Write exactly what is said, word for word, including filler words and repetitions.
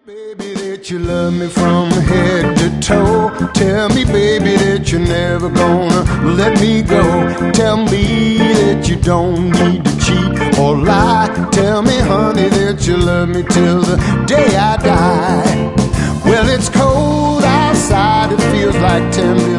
Baby, that you love me from head to toe. Tell me, baby, that you're never gonna let me go. Tell me that you don't need to cheat or lie. Tell me, honey, that you love me till the day I die. Well, it's cold outside, it feels like ten